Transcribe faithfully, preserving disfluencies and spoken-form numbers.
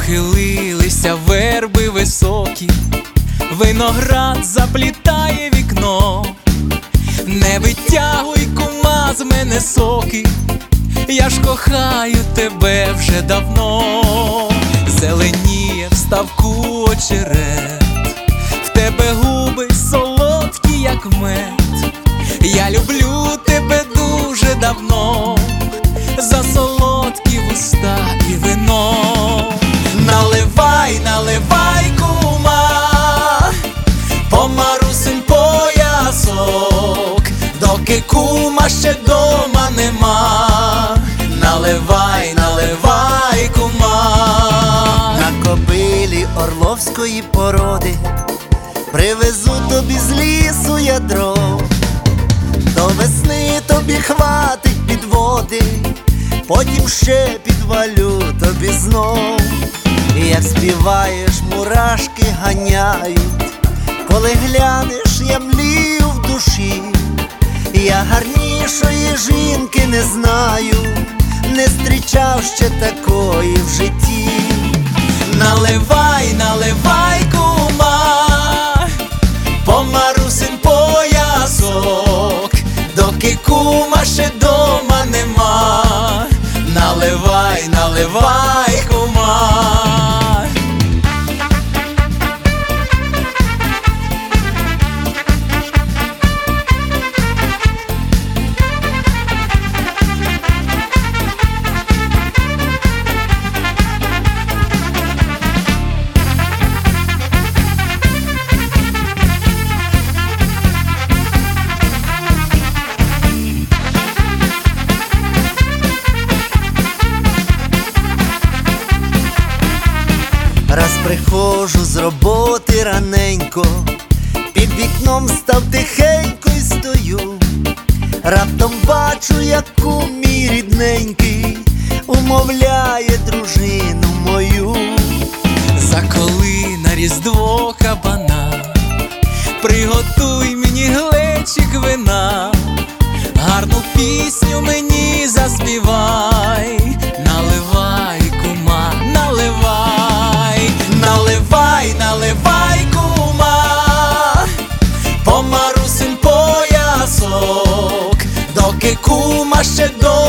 Похилилися верби високі, виноград заплітає вікно. Не витягуй, кума, з мене соки, я ж кохаю тебе вже давно. Зеленіє в ставку очерет, в тебе губи солодкі, як мед. Я люблю тебе дуже давно, за солодкі вуста і вино. Наливай, наливай, кума, по Марусин поясок, доки кума ще дома нема. Наливай, наливай, кума. На кобилі орловської породи привезу тобі з лісу я дров. До весни тобі хватить підводи, потім ще підвалю тобі знов. І як співаєш, мурашки ганяють, коли глянеш, я млію в душі. Я гарнішої жінки не знаю, не зустрічав ще такої в житті. Наливай, наливай, кума, по Марусин поясок, доки кума ще дома нема. Наливай, наливай, кума. Раз приходжу з роботи раненько, під вікном став тихенько й стою. Раптом бачу, як кум мій рідненький умовляє дружину мою. Заколи на Різдво кабана, приготуй мені глечик вина, гарну пісню мені заспівай. Наливай, кума, наливай. Наливай, наливай, кума, по Марусин поясок, доки кума ще до